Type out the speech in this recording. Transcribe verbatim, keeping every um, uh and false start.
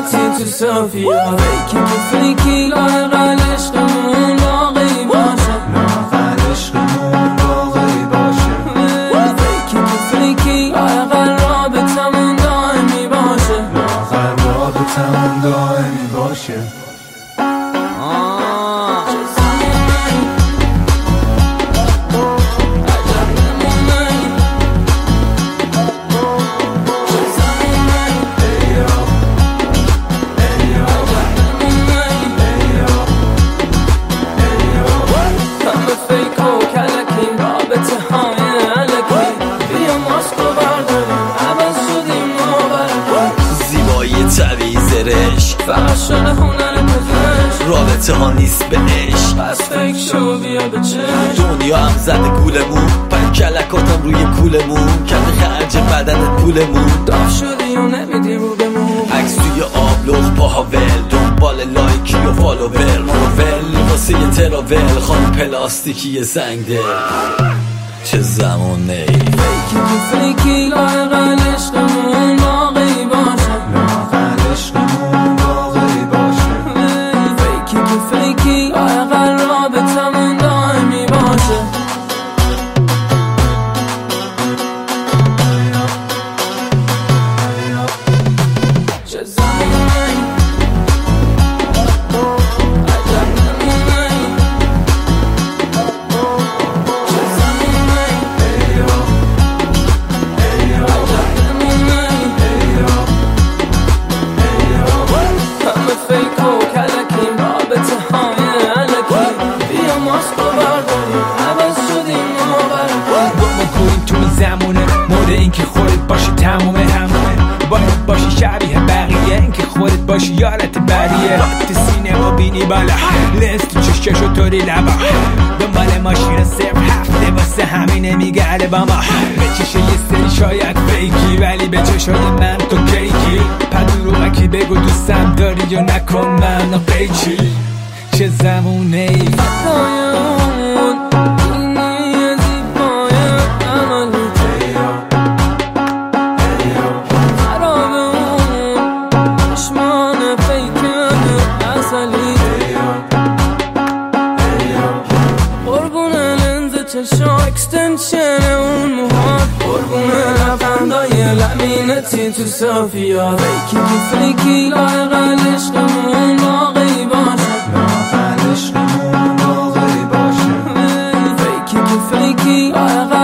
تو صافیا فیکی که فیکی لااقل عشقمون باقی باشه لااقل عشقمون باقی باشه فیکی که فیکی لااقل رابطمون دائمی باشه لااقل رابطمون دائمی باشه فقط شده هنر پزشک رابطه ها نیست به عشق پس فکر شو بیا به چشم دنیا هم زده گولمون پنج کلکاتم روی کولمون کرده خرج بدنت پولمون داف شدی و نمیدی رو بمون عکس توی آبلوغ با هاول دنبال لایکی و فالوور مروول واسه یه تراول خانم پلاستیکی سنگ دل چه زمونه ای فیکی که فیکی لااقل عشقمون باقی باشه لااقل عشقمون باقی باشه فیکی که فیکی لااقل رابطمون دائمی باشه چه زمونه ای اینکه خودت باشی تموم همونه باید باشی شبیه بقیه اینکه خودت باشی یارت بریه تو سینما بینی بالا لنز تو چششو طوری لبا دنبال ماشین صرف هفته واسه همینه میگرده با ما به چشه یه سری شاید فیکی ولی به چشای من تو کیکی پدرومکی بگو دوستم داری یا نکن من و قیچی چه زمونه ای چشم اکستنشن اون موها قربونه لبخندای لمینتی تو صافیا فیکی که فیکی لااقل عشقمون باقی باشه لااقل عشقمون باقی باشه فیکی که فیکی لااقل